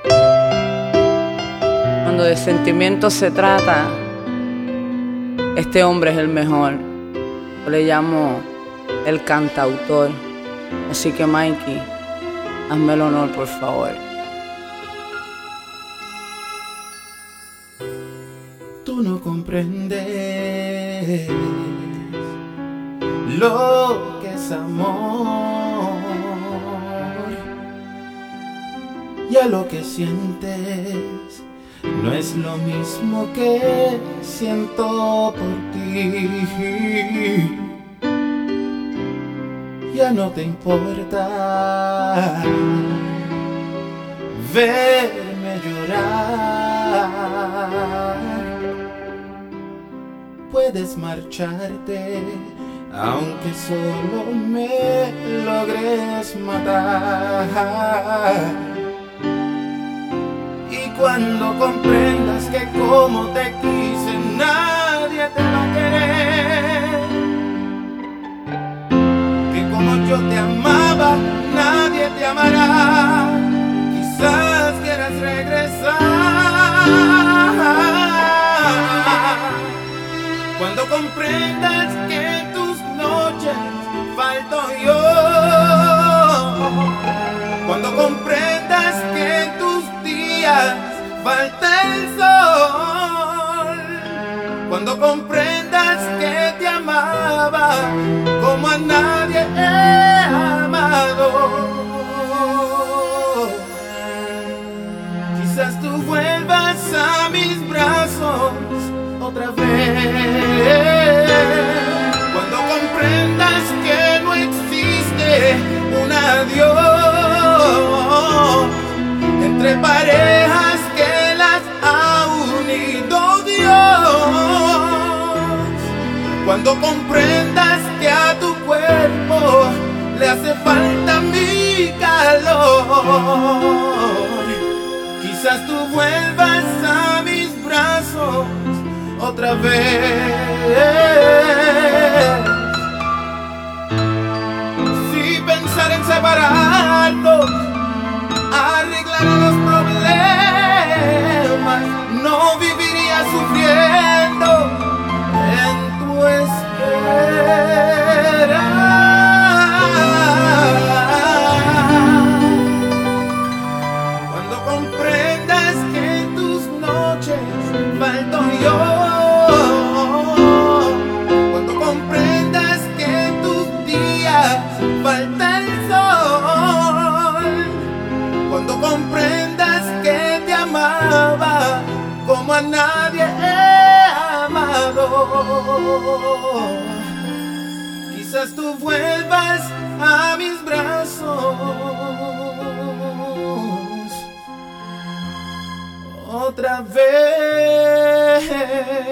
Cuando de sentimientos se trata, este hombre es el mejor. Yo le llamo el cantautor. Así que Mikey, hazme el honor, por favor. Tú no comprendes lo que es amor, ya lo que sientes no es lo mismo que siento por ti. Ya no te importa verme llorar. Puedes marcharte, aunque solo me logres matar. Y cuando comprendas que como te quise nadie te va a querer, que como yo te amaba nadie te amará, quizás quieras regresar. Cuando comprendas que en tus noches falto yo, cuando comprendas que en tus días falta el sol, cuando comprendas que te amaba como a nadie he amado, quizás tú vuelvas a mis brazos otra vez. Cuando comprendas que no existe un adiós entre parejas que las ha unido Dios, cuando comprendas que a tu cuerpo le hace falta mi calor, quizás tú vuelvas a mis brazos otra vez. Si pensar en separarnos arreglará los problemas, no viviría sufriendo en tu espera. Cuando comprendas que en tus noches falto yo, cuando comprendas que en tus días falta el sol, cuando comprendas que te amaba como a nadie he amado, quizás tú vuelvas a mis brazos otra vez.